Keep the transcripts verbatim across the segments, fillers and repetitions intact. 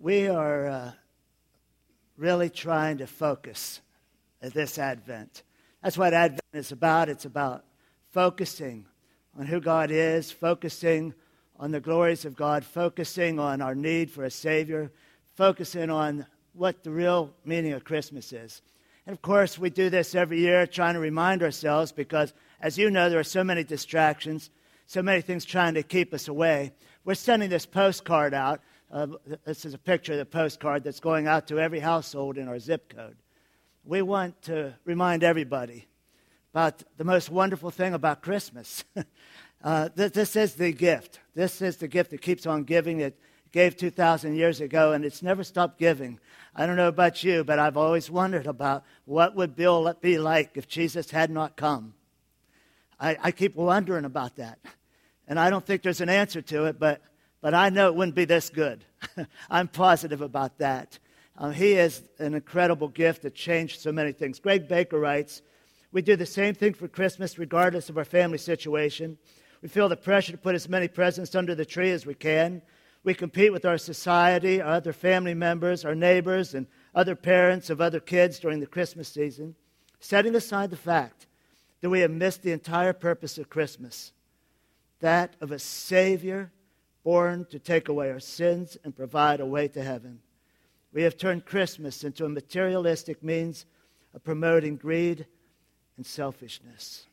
we are uh, really trying to focus at this Advent. That's what Advent is about. It's about focusing on who God is, focusing on the glories of God, focusing on our need for a Savior, focusing on what the real meaning of Christmas is. And of course, we do this every year, trying to remind ourselves, because as you know, there are so many distractions, so many things trying to keep us away. We're sending this postcard out. Uh, this is a picture of the postcard that's going out to every household in our zip code. We want to remind everybody about the most wonderful thing about Christmas. uh, th- this is the gift. This is the gift that keeps on giving. It gave two thousand years ago, and it's never stopped giving. I don't know about you, but I've always wondered about what would Bill be like if Jesus had not come. I, I keep wondering about that. And I don't think there's an answer to it, but, but I know it wouldn't be this good. I'm positive about that. Uh, he is an incredible gift that changed so many things. Greg Baker writes, "We do the same thing for Christmas regardless of our family situation. We feel the pressure to put as many presents under the tree as we can. We compete with our society, our other family members, our neighbors, and other parents of other kids during the Christmas season, setting aside the fact that we have missed the entire purpose of Christmas, that of a Savior born to take away our sins and provide a way to heaven. We have turned Christmas into a materialistic means of promoting greed and selfishness."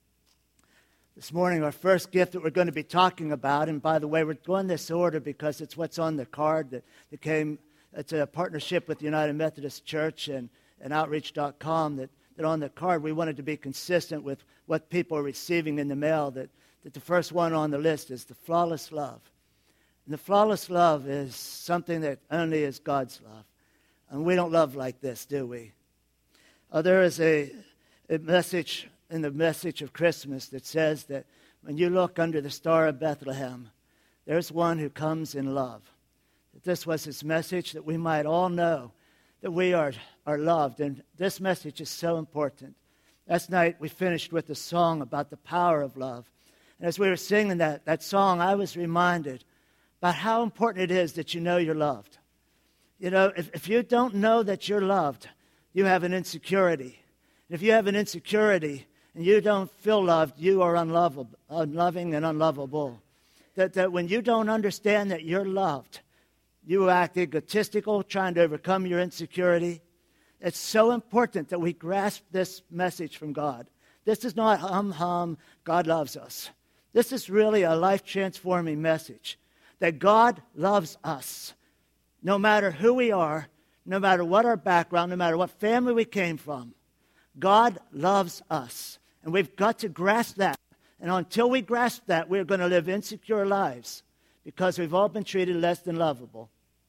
This morning, our first gift that we're going to be talking about, and by the way, we're going this order because it's what's on the card that, that came, it's a partnership with the United Methodist Church and, and Outreach dot com, that, that on the card we wanted to be consistent with what people are receiving in the mail, that, that the first one on the list is the flawless love. And the flawless love is something that only is God's love. And we don't love like this, do we? Uh, there is a, a message in the message of Christmas that says that when you look under the Star of Bethlehem, there's one who comes in love. That this was his message, that we might all know that we are, are loved. And this message is so important. Last night we finished with a song about the power of love. And as we were singing that, that song, I was reminded about how important it is that you know you're loved. You know, if, if you don't know that you're loved, you have an insecurity. If you have an insecurity and you don't feel loved, you are unlovable, unloving and unlovable. That, that when you don't understand that you're loved, you act egotistical, trying to overcome your insecurity. It's so important that we grasp this message from God. This is not hum hum, God loves us. This is really a life-transforming message, that God loves us. No matter who we are, no matter what our background, no matter what family we came from, God loves us. And we've got to grasp that. And until we grasp that, we're going to live insecure lives because we've all been treated less than lovable.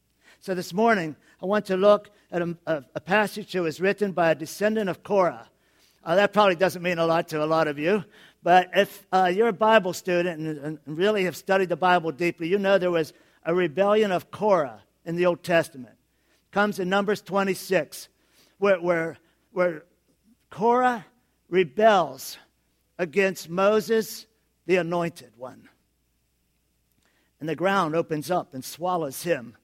So this morning, I want to look at a, a, a passage that was written by a descendant of Korah. Uh, that probably doesn't mean a lot to a lot of you. But if uh, you're a Bible student and, and really have studied the Bible deeply, you know there was a rebellion of Korah in the Old Testament. It comes in Numbers twenty-six, where, where, where Korah rebels against Moses, the anointed one. And the ground opens up and swallows him.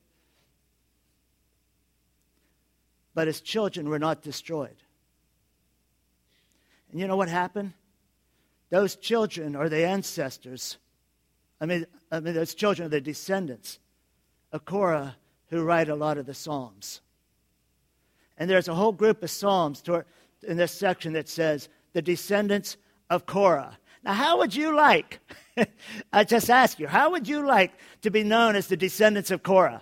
But his children were not destroyed. And you know what happened? Those children are the ancestors. I mean, I mean, those children are the descendants of Korah who write a lot of the Psalms. And there's a whole group of Psalms toward, in this section that says, the descendants of Korah. Now, how would you like, I just ask you, how would you like to be known as the descendants of Korah?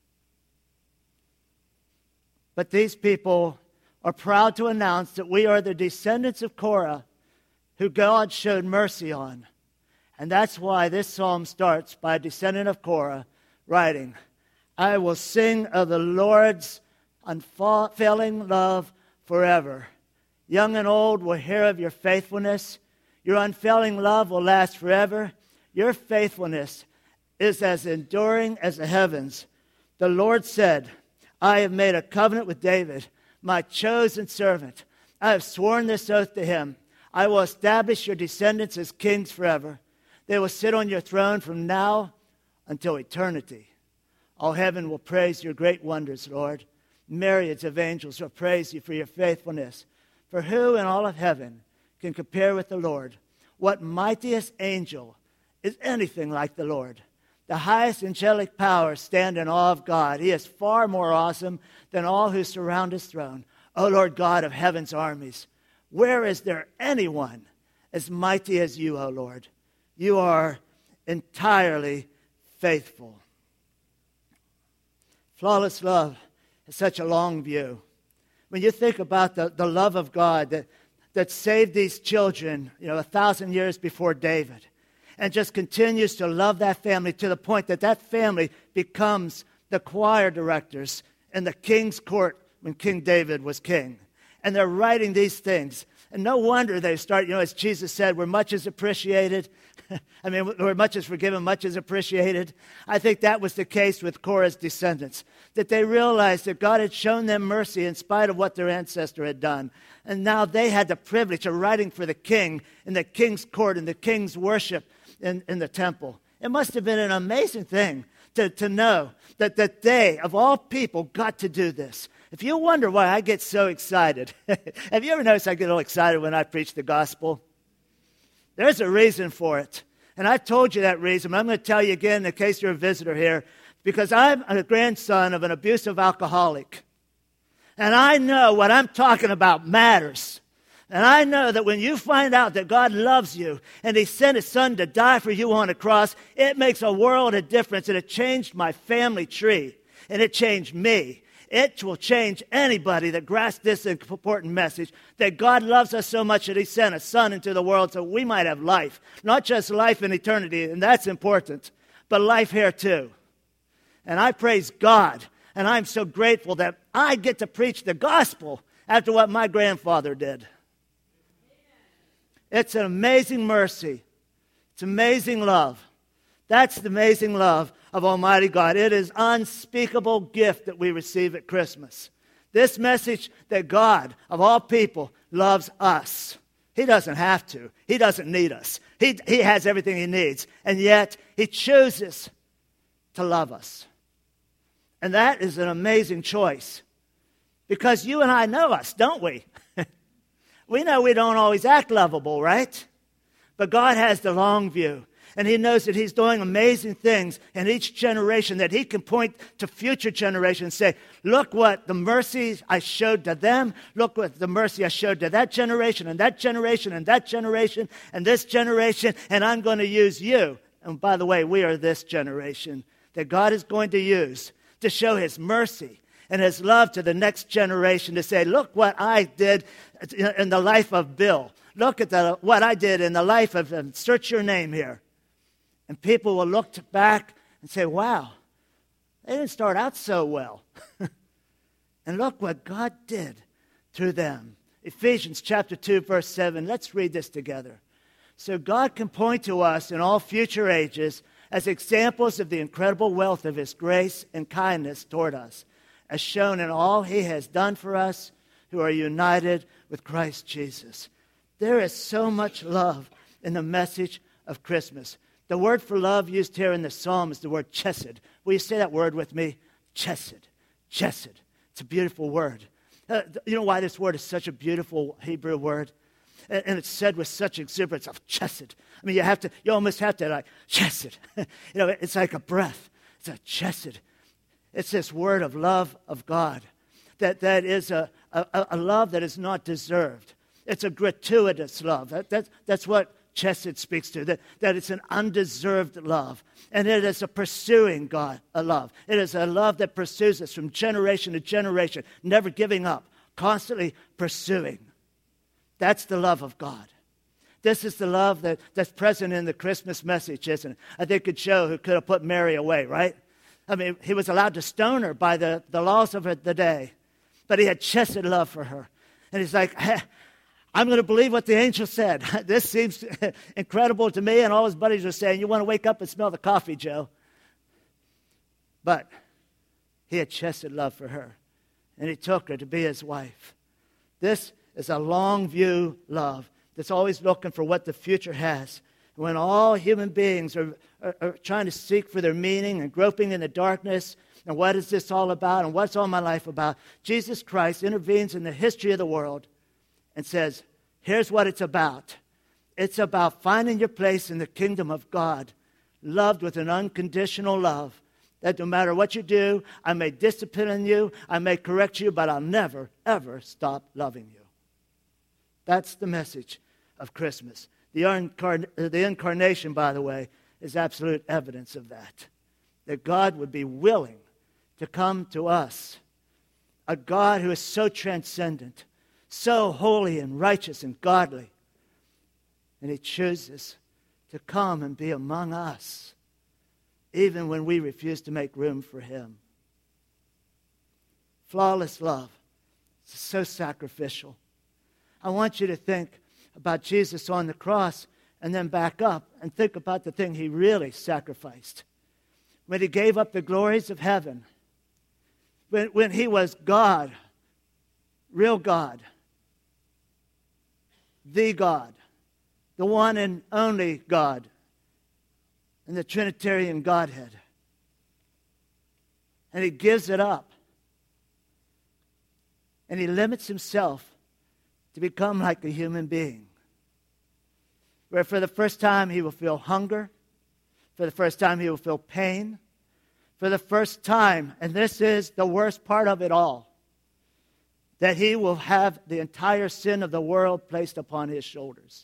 But these people are proud to announce that we are the descendants of Korah who God showed mercy on. And that's why this psalm starts by a descendant of Korah writing, I will sing of the Lord's unfailing love forever. Young and old will hear of your faithfulness. Your unfailing love will last forever. Your faithfulness is as enduring as the heavens. The Lord said, I have made a covenant with David, my chosen servant. I have sworn this oath to him. I will establish your descendants as kings forever. They will sit on your throne from now until eternity. All heaven will praise your great wonders, Lord. Myriads of angels will praise you for your faithfulness. For who in all of heaven can compare with the Lord? What mightiest angel is anything like the Lord? The highest angelic powers stand in awe of God. He is far more awesome than all who surround his throne. O Lord God of heaven's armies, where is there anyone as mighty as you, O Lord? You are entirely faithful. Flawless love is such a long view. When you think about the, the love of God that, that saved these children, you know, a thousand years before David, and just continues to love that family to the point that that family becomes the choir directors in the king's court when King David was king. And they're writing these things. And no wonder they start, you know, as Jesus said, where much is appreciated. I mean, where much is forgiven, much is appreciated. I think that was the case with Korah's descendants, that they realized that God had shown them mercy in spite of what their ancestor had done. And now they had the privilege of writing for the king in the king's court, in the king's worship in, in the temple. It must have been an amazing thing to, to know that, that they, of all people, got to do this. If you wonder why I get so excited, have you ever noticed I get all excited when I preach the gospel? There's a reason for it. And I've told you that reason, but I'm going to tell you again in case you're a visitor here, because I'm a grandson of an abusive alcoholic. And I know what I'm talking about matters. And I know that when you find out that God loves you and he sent his son to die for you on a cross, it makes a world of difference. And it changed my family tree. And it changed me. It will change anybody that grasps this important message, that God loves us so much that he sent a son into the world so we might have life. Not just life in eternity, and that's important, but life here too. And I praise God, and I'm so grateful that I get to preach the gospel after what my grandfather did. It's an amazing mercy. It's amazing love. That's the amazing love of Almighty God. It is unspeakable gift that we receive at Christmas. This message that God, of all people, loves us. He doesn't have to. He doesn't need us. He, he has everything he needs. And yet, he chooses to love us. And that is an amazing choice. Because you and I know us, don't we? We know we don't always act lovable, right? But God has the long view. And he knows that he's doing amazing things in each generation, that he can point to future generations and say, look what the mercy I showed to them. Look what the mercy I showed to that generation and that generation and that generation and this generation. And I'm going to use you. And by the way, we are this generation that God is going to use to show his mercy and his love to the next generation, to say, look what I did in the life of Bill. Look at the, what I did in the life of, and search your name here. And people will look back and say, wow, they didn't start out so well. And look what God did through them. Ephesians chapter two, verse seven. Let's read this together. So God can point to us in all future ages as examples of the incredible wealth of his grace and kindness toward us, as shown in all he has done for us who are united with Christ Jesus. There is so much love in the message of Christmas. The word for love used here in the psalm is the word chesed. Will you say that word with me? Chesed. Chesed. It's a beautiful word. Uh, you know why this word is such a beautiful Hebrew word? And, and it's said with such exuberance of chesed. I mean, you have to, you almost have to like, chesed. You know, it's like a breath. It's a chesed. It's this word of love of God. That, that is a, a, a love that is not deserved. It's a gratuitous love. That, that, that's what chesed speaks to, that, that it's an undeserved love. And it is a pursuing God, a love. It is a love that pursues us from generation to generation, never giving up, constantly pursuing. That's the love of God. This is the love that, that's present in the Christmas message, isn't it? I think it showed who could have put Mary away, right? I mean, he was allowed to stone her by the, the laws of the day, but he had chesed love for her. And he's like, hey, I'm going to believe what the angel said. This seems incredible to me. And all his buddies are saying, you want to wake up and smell the coffee, Joe. But he had chesed love for her. And he took her to be his wife. This is a long view love that's always looking for what the future has when all human beings are, are, are trying to seek for their meaning and groping in the darkness, and what is this all about and what's all my life about, Jesus Christ intervenes in the history of the world and says, here's what it's about. It's about finding your place in the kingdom of God, loved with an unconditional love, that no matter what you do, I may discipline you, I may correct you, but I'll never, ever stop loving you. That's the message of Christmas. The, incarn- the incarnation, by the way, is absolute evidence of that. That God would be willing to come to us, a God who is so transcendent, so holy and righteous and godly, and he chooses to come and be among us, even when we refuse to make room for him. Flawless love. It's so sacrificial. I want you to think about Jesus on the cross and then back up and think about the thing he really sacrificed. When he gave up the glories of heaven, when, when he was God, real God, the God, the one and only God in the Trinitarian Godhead. And he gives it up. And he limits himself to become like a human being, where for the first time he will feel hunger, for the first time he will feel pain, for the first time, and this is the worst part of it all, that he will have the entire sin of the world placed upon his shoulders.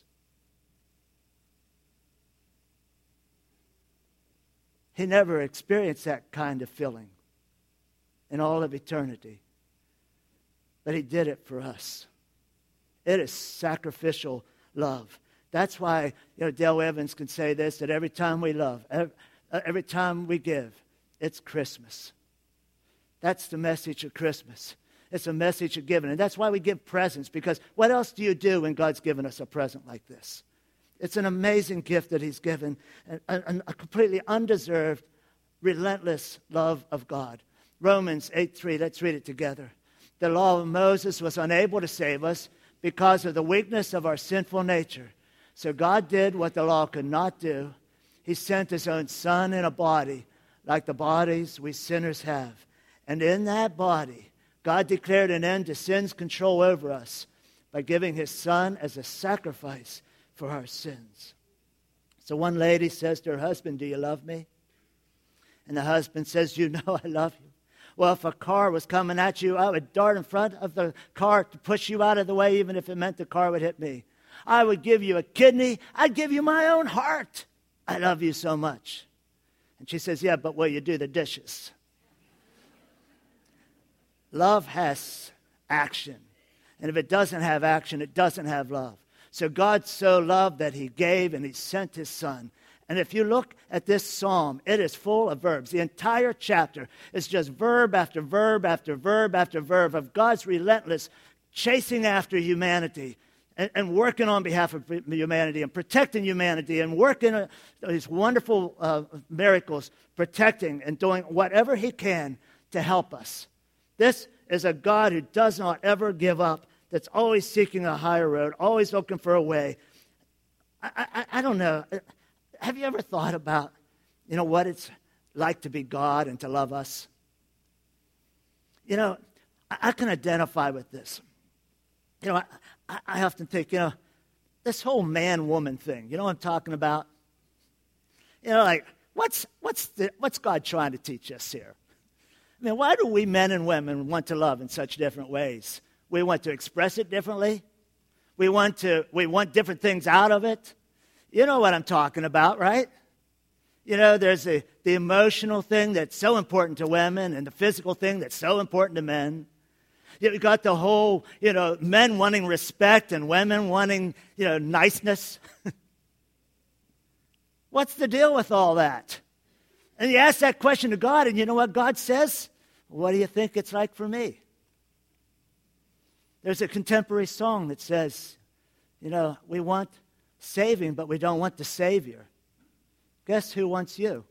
He never experienced that kind of feeling in all of eternity. But he did it for us. It is sacrificial love. That's why, you know, Dale Evans can say this, that every time we love, every, every time we give, it's Christmas. That's the message of Christmas. It's a message of giving. And that's why we give presents, because what else do you do when God's given us a present like this? It's an amazing gift that he's given, a, a, a completely undeserved, relentless love of God. Romans eight three, let's read it together. The law of Moses was unable to save us because of the weakness of our sinful nature. So God did what the law could not do. He sent his own Son in a body like the bodies we sinners have. And in that body, God declared an end to sin's control over us by giving his Son as a sacrifice for our sins. So one lady says to her husband, do you love me? And the husband says, you know I love you. Well, if a car was coming at you, I would dart in front of the car to push you out of the way, even if it meant the car would hit me. I would give you a kidney. I'd give you my own heart. I love you so much. And she says, yeah, but will you do the dishes? Love has action. And if it doesn't have action, it doesn't have love. So God so loved that he gave and he sent his Son. And if you look at this psalm, it is full of verbs. The entire chapter is just verb after verb after verb after verb of God's relentless chasing after humanity and, and working on behalf of humanity and protecting humanity and working uh, these wonderful uh, miracles, protecting and doing whatever he can to help us. This is a God who does not ever give up, that's always seeking a higher road, always looking for a way. I, I, I don't know. Have you ever thought about, you know, what it's like to be God and to love us? You know, I, I can identify with this. You know, I, I often think, you know, this whole man-woman thing, you know what I'm talking about? You know, like, what's what's the, what's God trying to teach us here? I mean, why do we men and women want to love in such different ways? We want to express it differently. We want to we want different things out of it. You know what I'm talking about, right? You know, there's the, the emotional thing that's so important to women and the physical thing that's so important to men. You've got the whole, you know, men wanting respect and women wanting, you know, niceness. What's the deal with all that? And you ask that question to God, and you know what God says? What do you think it's like for me? There's a contemporary song that says, you know, we want saving, but we don't want the Savior. Guess who wants you?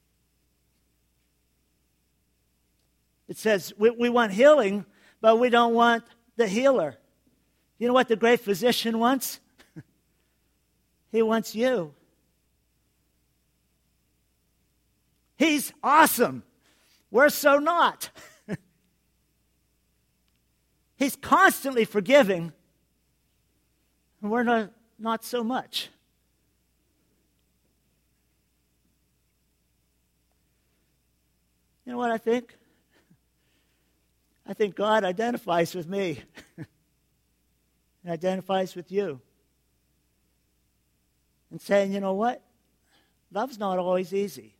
It says we, we want healing, but we don't want the healer. You know what the great physician wants? He wants you. He's awesome. We're so not. He's constantly forgiving, and we're not, not so much. You know what I think? I think God identifies with me and identifies with you. And saying, you know what? Love's not always easy.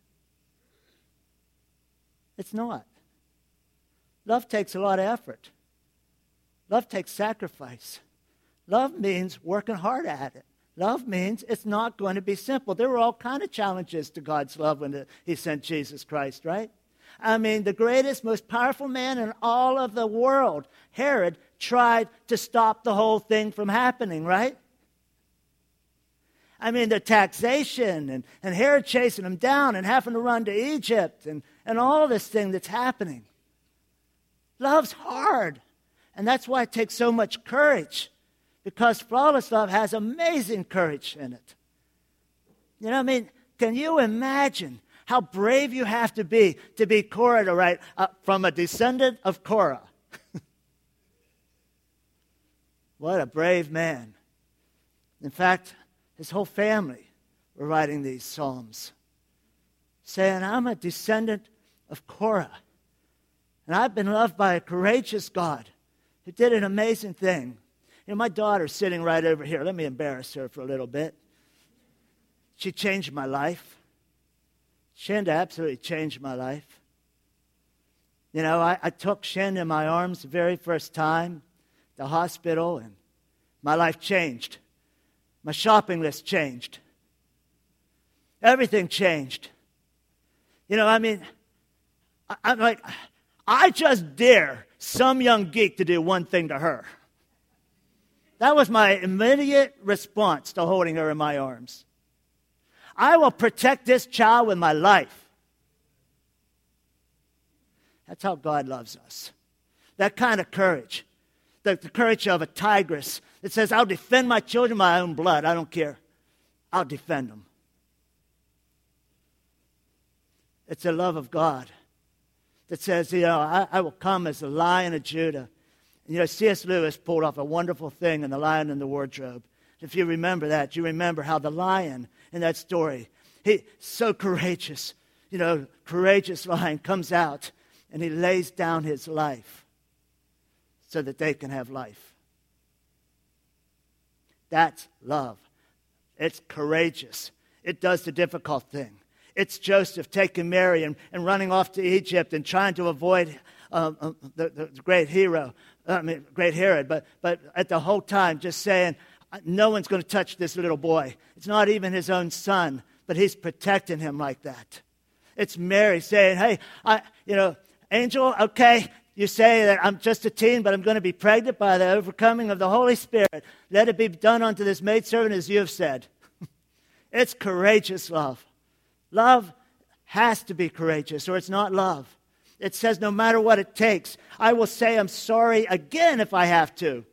It's not. Love takes a lot of effort. Love takes sacrifice. Love means working hard at it. Love means it's not going to be simple. There were all kinds of challenges to God's love when he sent Jesus Christ, right? I mean, the greatest, most powerful man in all of the world, Herod, tried to stop the whole thing from happening, right? I mean, the taxation and, and Herod chasing him down and having to run to Egypt and, and all this thing that's happening. Love's hard. And that's why it takes so much courage. Because flawless love has amazing courage in it. You know what I mean? Can you imagine how brave you have to be to be Korah, to write uh, from a descendant of Korah? What a brave man. In fact, his whole family were writing these psalms, saying, I'm a descendant of Korah, and I've been loved by a courageous God who did an amazing thing. You know, my daughter's sitting right over here. Let me embarrass her for a little bit. She changed my life. Shinda absolutely changed my life. You know, I, I took Shinda in my arms the very first time at the hospital, and my life changed. My shopping list changed. Everything changed. You know, I mean, I, I'm like, I just dare some young geek to do one thing to her. That was my immediate response to holding her in my arms. I will protect this child with my life. That's how God loves us. That kind of courage. The, the courage of a tigress that says, I'll defend my children with my own blood. I don't care. I'll defend them. It's the love of God that says, you know, I, I will come as the Lion of Judah. And, you know, C S Lewis pulled off a wonderful thing in The Lion in the Wardrobe. If you remember that, you remember how the lion in that story, he so courageous, you know, courageous lion comes out and he lays down his life so that they can have life. That's love. It's courageous. It does the difficult thing. It's Joseph taking Mary and, and running off to Egypt and trying to avoid uh, uh, the, the great hero, I mean, great Herod, but, but at the whole time just saying, no one's going to touch this little boy. It's not even his own son, but he's protecting him like that. It's Mary saying, hey, I, you know, angel, okay, you say that I'm just a teen, but I'm going to be pregnant by the overcoming of the Holy Spirit. Let it be done unto this maidservant as you have said. It's courageous love. Love has to be courageous, or it's not love. It says no matter what it takes, I will say I'm sorry again if I have to.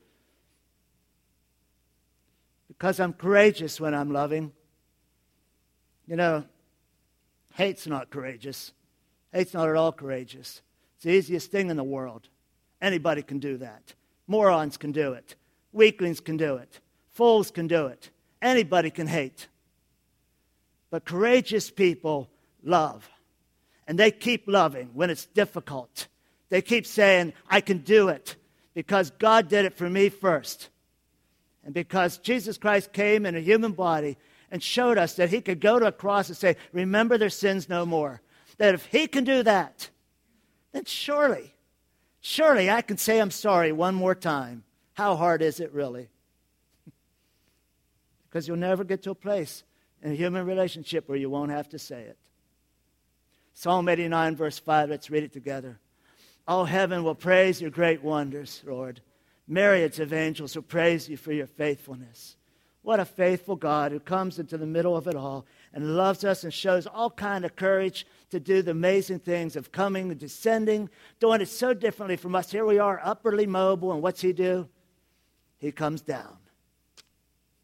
Because I'm courageous when I'm loving. You know, hate's not courageous. Hate's not at all courageous. It's the easiest thing in the world. Anybody can do that. Morons can do it. Weaklings can do it. Fools can do it. Anybody can hate. But courageous people love. And they keep loving when it's difficult. They keep saying, I can do it because God did it for me first. And because Jesus Christ came in a human body and showed us that he could go to a cross and say, remember their sins no more. That if he can do that, then surely, surely I can say I'm sorry one more time. How hard is it really? Because you'll never get to a place in a human relationship where you won't have to say it. Psalm eighty-nine, verse five, let's read it together. All heaven will praise your great wonders, Lord. Myriads of angels will praise you for your faithfulness. What a faithful God who comes into the middle of it all and loves us and shows all kind of courage to do the amazing things of coming and descending, doing it so differently from us. Here we are, upwardly mobile, and what's he do? He comes down.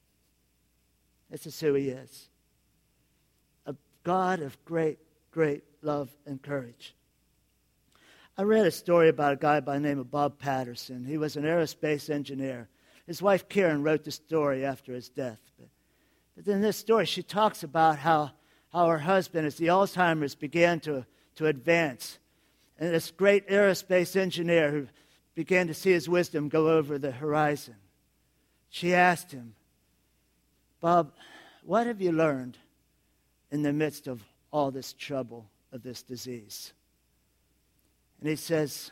This is who he is. A God of great, great love, and courage. I read a story about a guy by the name of Bob Patterson. He was an aerospace engineer. His wife, Karen, wrote the story after his death. But, but in this story, she talks about how, how her husband, as the Alzheimer's began to, to advance, and this great aerospace engineer who began to see his wisdom go over the horizon, she asked him, Bob, what have you learned in the midst of all this trouble of this disease? And he says,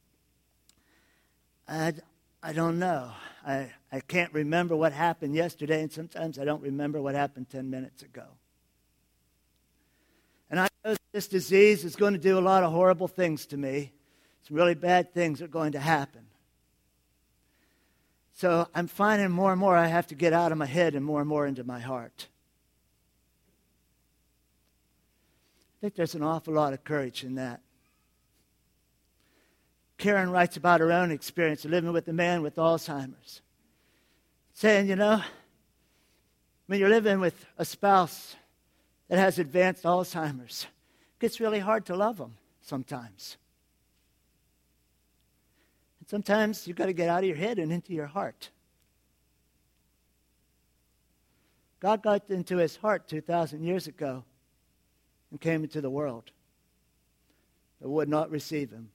I, I don't know. I, I can't remember what happened yesterday, and sometimes I don't remember what happened ten minutes ago. And I know that this disease is going to do a lot of horrible things to me. Some really bad things are going to happen. So I'm finding more and more I have to get out of my head and more and more into my heart. I think there's an awful lot of courage in that. Karen writes about her own experience of living with a man with Alzheimer's, saying, you know, when you're living with a spouse that has advanced Alzheimer's, it gets really hard to love them sometimes. And sometimes you've got to get out of your head and into your heart. God got into his heart two thousand years ago and came into the world that would not receive him.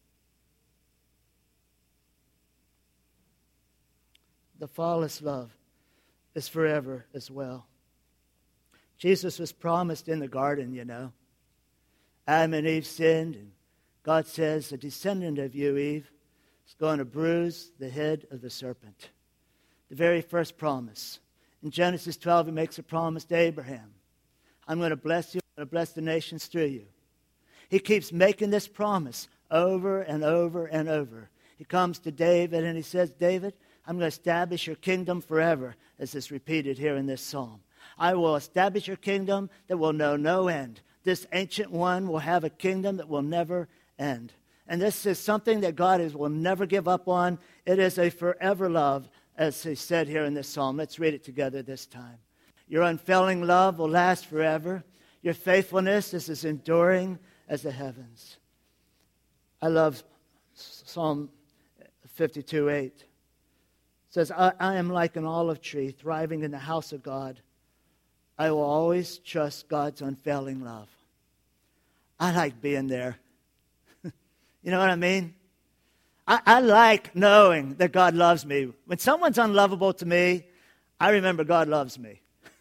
The flawless love is forever as well. Jesus was promised in the garden, you know. Adam and Eve sinned, and God says, a descendant of you, Eve, is going to bruise the head of the serpent. The very first promise. In Genesis twelve, he makes a promise to Abraham. I'm going to bless you, I'm going to bless the nations through you. He keeps making this promise over and over and over. He comes to David and he says, David, I'm going to establish your kingdom forever, as is repeated here in this psalm. I will establish your kingdom that will know no end. This ancient one will have a kingdom that will never end. And this is something that God is, will never give up on. It is a forever love, as he said here in this psalm. Let's read it together this time. Your unfailing love will last forever. Your faithfulness is as enduring as the heavens. I love Psalm fifty-two eight. It says, I, I am like an olive tree thriving in the house of God. I will always trust God's unfailing love. I like being there. You know what I mean? I, I like knowing that God loves me. When someone's unlovable to me, I remember God loves me.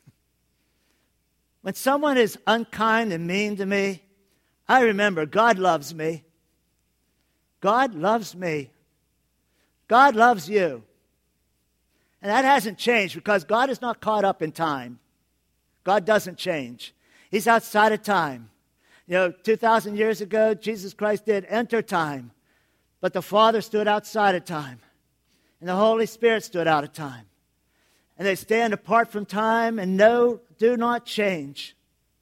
When someone is unkind and mean to me, I remember God loves me. God loves me. God loves you. And that hasn't changed because God is not caught up in time. God doesn't change. He's outside of time. You know, two thousand years ago, Jesus Christ did enter time. But the Father stood outside of time. And the Holy Spirit stood out of time. And they stand apart from time and no, do not change.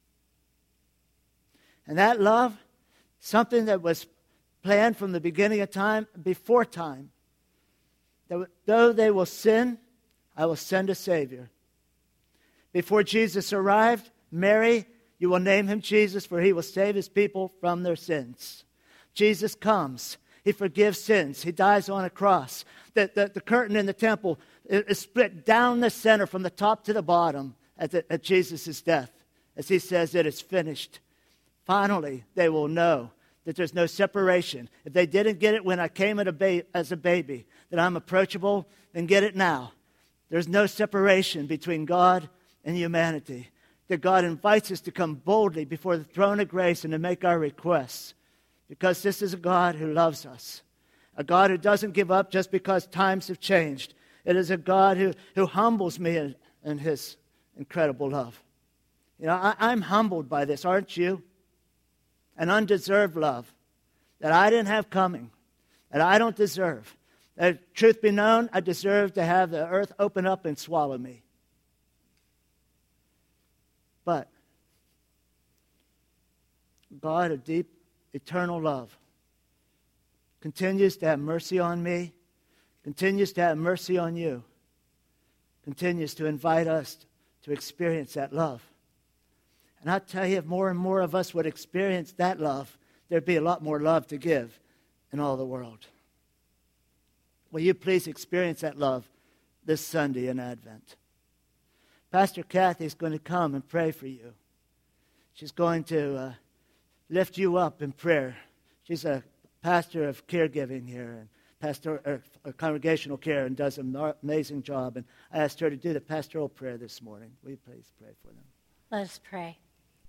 And that love, something that was planned from the beginning of time, before time. That though they will sin, I will send a Savior. Before Jesus arrived, Mary, you will name him Jesus, for he will save his people from their sins. Jesus comes. He forgives sins. He dies on a cross. The, the, the curtain in the temple is split down the center from the top to the bottom at, the, at Jesus' death. As he says, it is finished. Finally, they will know that there's no separation. If they didn't get it when I came as a, ba- as a baby, that I'm approachable, then get it now. There's no separation between God and humanity. That God invites us to come boldly before the throne of grace and to make our requests. Because this is a God who loves us. A God who doesn't give up just because times have changed. It is a God who, who humbles me in, in his incredible love. You know, I, I'm humbled by this, aren't you? An undeserved love that I didn't have coming, that I don't deserve. That, truth be known, I deserve to have the earth open up and swallow me. But God of deep, eternal love continues to have mercy on me, continues to have mercy on you, continues to invite us to experience that love. And I'll tell you, if more and more of us would experience that love, there'd be a lot more love to give in all the world. Will you please experience that love this Sunday in Advent? Pastor Kathy is going to come and pray for you. She's going to uh, lift you up in prayer. She's a pastor of caregiving here and pastor or, or congregational care and does an amazing job. And I asked her to do the pastoral prayer this morning. Will you please pray for them? Let us pray.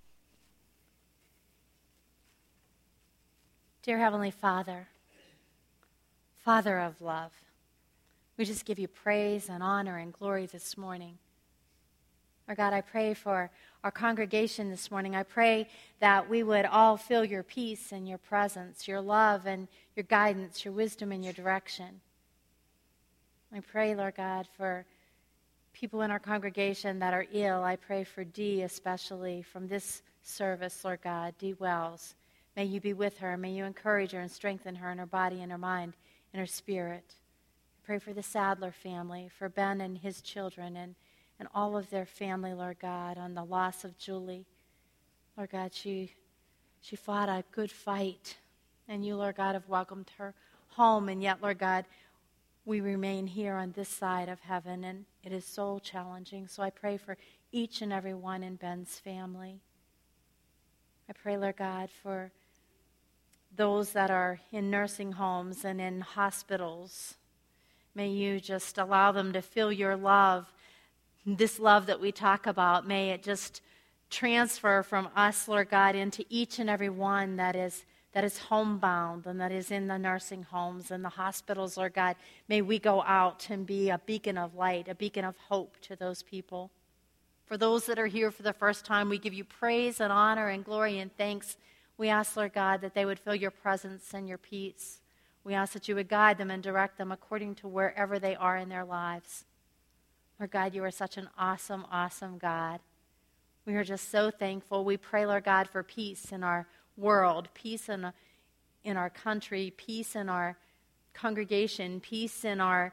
Dear Heavenly Father, Father of love, we just give you praise and honor and glory this morning. Our God, I pray for our congregation this morning. I pray that we would all feel your peace and your presence, your love and your guidance, your wisdom and your direction. I pray, Lord God, for people in our congregation that are ill. I pray for Dee especially from this service, Lord God, Dee Wells. May you be with her. May you encourage her and strengthen her in her body and her mind and her spirit. I pray for the Sadler family, for Ben and his children and, and all of their family, Lord God, on the loss of Julie. Lord God, she, she fought a good fight, and you, Lord God, have welcomed her home, and yet, Lord God, we remain here on this side of heaven, and it is so challenging. So I pray for each and every one in Ben's family. I pray, Lord God, for those that are in nursing homes and in hospitals. May you just allow them to feel your love, this love that we talk about. May it just transfer from us, Lord God, into each and every one that is that is homebound and that is in the nursing homes and the hospitals, Lord God. May we go out and be a beacon of light, a beacon of hope to those people. For those that are here for the first time, we give you praise and honor and glory and thanks. We ask, Lord God, that they would feel your presence and your peace. We ask that you would guide them and direct them according to wherever they are in their lives. Lord God, you are such an awesome, awesome God. We are just so thankful. We pray, Lord God, for peace in our world, peace in, in our country, peace in our congregation, peace in our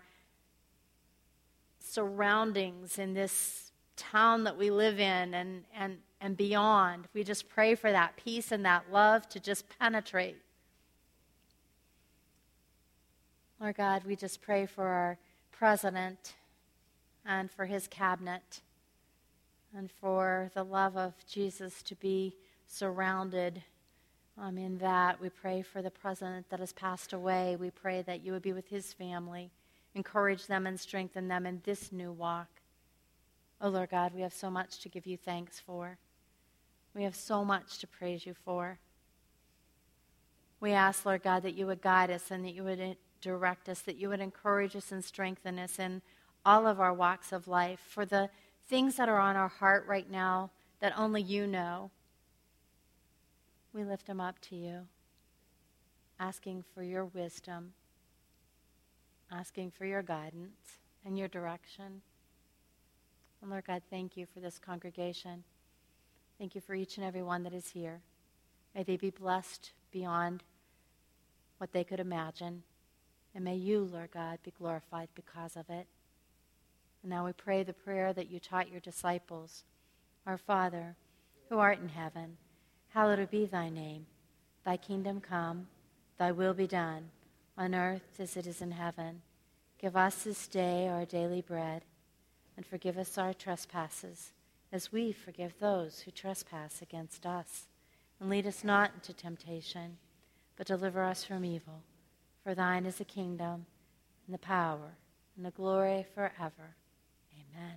surroundings, in this town that we live in and, and, and beyond. We just pray for that peace and that love to just penetrate. Lord God, we just pray for our president and for his cabinet and for the love of Jesus to be surrounded um, in that. We pray for the president that has passed away. We pray that you would be with his family, encourage them and strengthen them in this new walk. Oh, Lord God, we have so much to give you thanks for. We have so much to praise you for. We ask, Lord God, that you would guide us and that you would direct us, that you would encourage us and strengthen us in all of our walks of life. For the things that are on our heart right now that only you know, we lift them up to you, asking for your wisdom, asking for your guidance and your direction. And Lord God, thank you for this congregation. Thank you for each and every one that is here. May they be blessed beyond what they could imagine. And may you, Lord God, be glorified because of it. And now we pray the prayer that you taught your disciples. Our Father, who art in heaven, hallowed be thy name. Thy kingdom come, thy will be done, on earth as it is in heaven. Give us this day our daily bread, and forgive us our trespasses, as we forgive those who trespass against us. And lead us not into temptation, but deliver us from evil. For thine is the kingdom, and the power, and the glory forever. Amen.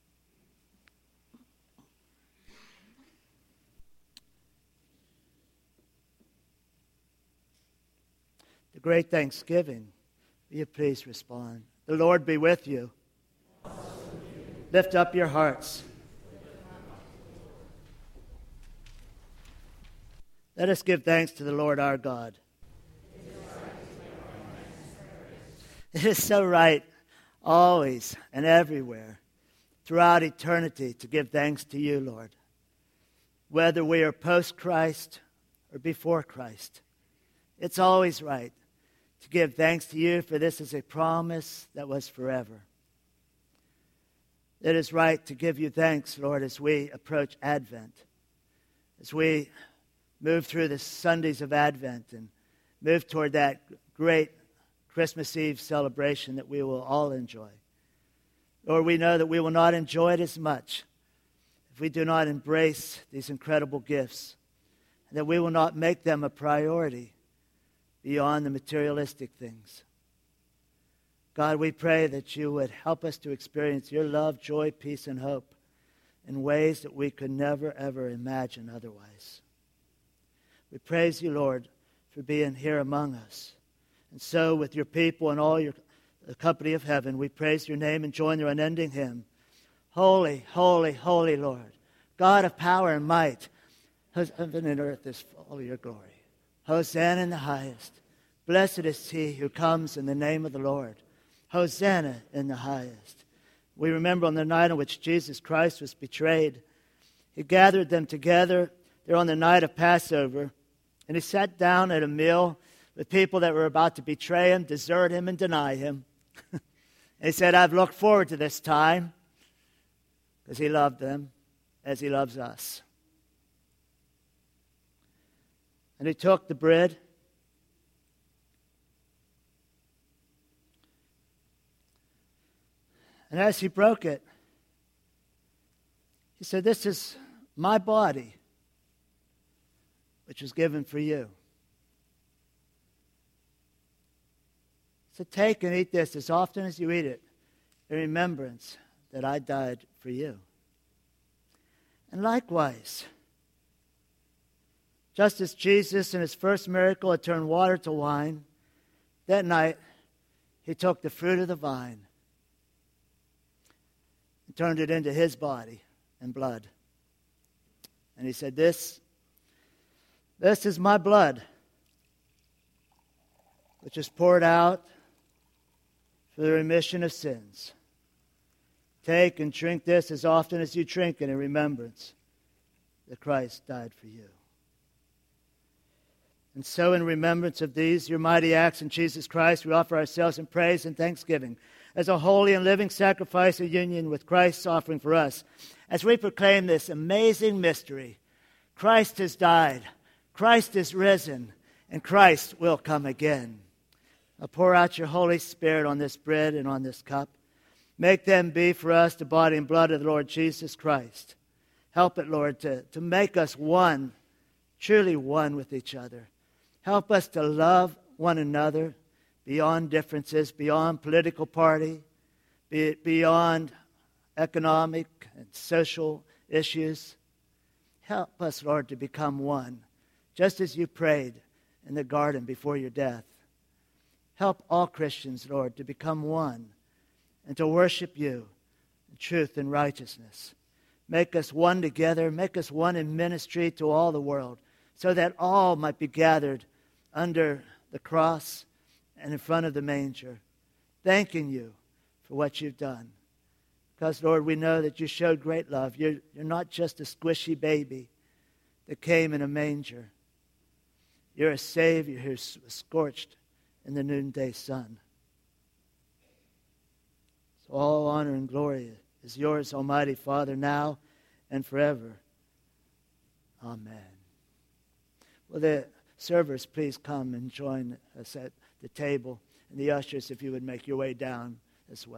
The great Thanksgiving. Will you please respond? The Lord be with you. Lift up your hearts. Let us give thanks to the Lord our God. It is so right, always and everywhere, throughout eternity, to give thanks to you, Lord. Whether we are post-Christ or before Christ, it's always right to give thanks to you, for this is a promise that was forever. It is right to give you thanks, Lord, as we approach Advent. as we move through the Sundays of Advent and move toward that great Christmas Eve celebration that we will all enjoy. Lord, we know that we will not enjoy it as much if we do not embrace these incredible gifts, and that we will not make them a priority beyond the materialistic things. God, we pray that you would help us to experience your love, joy, peace, and hope in ways that we could never, ever imagine otherwise. We praise you, Lord, for being here among us. And so, with your people and all your the company of heaven, we praise your name and join their unending hymn. Holy, holy, holy Lord, God of power and might, heaven and earth is full of your glory. Hosanna in the highest. Blessed is he who comes in the name of the Lord. Hosanna in the highest. We remember on the night on which Jesus Christ was betrayed, he gathered them together there on the night of Passover, and he sat down at a meal with people that were about to betray him, desert him, and deny him. And he said, I've looked forward to this time, because he loved them as he loves us. And he took the bread, and as he broke it, he said, this is my body, which was given for you. So take and eat this as often as you eat it in remembrance that I died for you. And likewise, just as Jesus in his first miracle had turned water to wine, that night he took the fruit of the vine and turned it into his body and blood. And he said, this, this is my blood, which is poured out for the remission of sins. Take and drink this as often as you drink it in remembrance that Christ died for you. And so in remembrance of these, your mighty acts in Jesus Christ, we offer ourselves in praise and thanksgiving as a holy and living sacrifice of union with Christ's offering for us. As we proclaim this amazing mystery, Christ has died, Christ is risen, and Christ will come again. Now pour out your Holy Spirit on this bread and on this cup. Make them be for us the body and blood of the Lord Jesus Christ. Help it, Lord, to, to make us one, truly one with each other. Help us to love one another beyond differences, beyond political party, be it beyond economic and social issues. Help us, Lord, to become one, just as you prayed in the garden before your death. Help all Christians, Lord, to become one and to worship you in truth and righteousness. Make us one together. Make us one in ministry to all the world, so that all might be gathered under the cross and in front of the manger, thanking you for what you've done. Because, Lord, we know that you showed great love. You're, you're not just a squishy baby that came in a manger. You're a Savior who's scorched in the noonday sun. So all honor and glory is yours, Almighty Father, now and forever. Amen. Will the servers please come and join us at the table, and the ushers, if you would make your way down as well.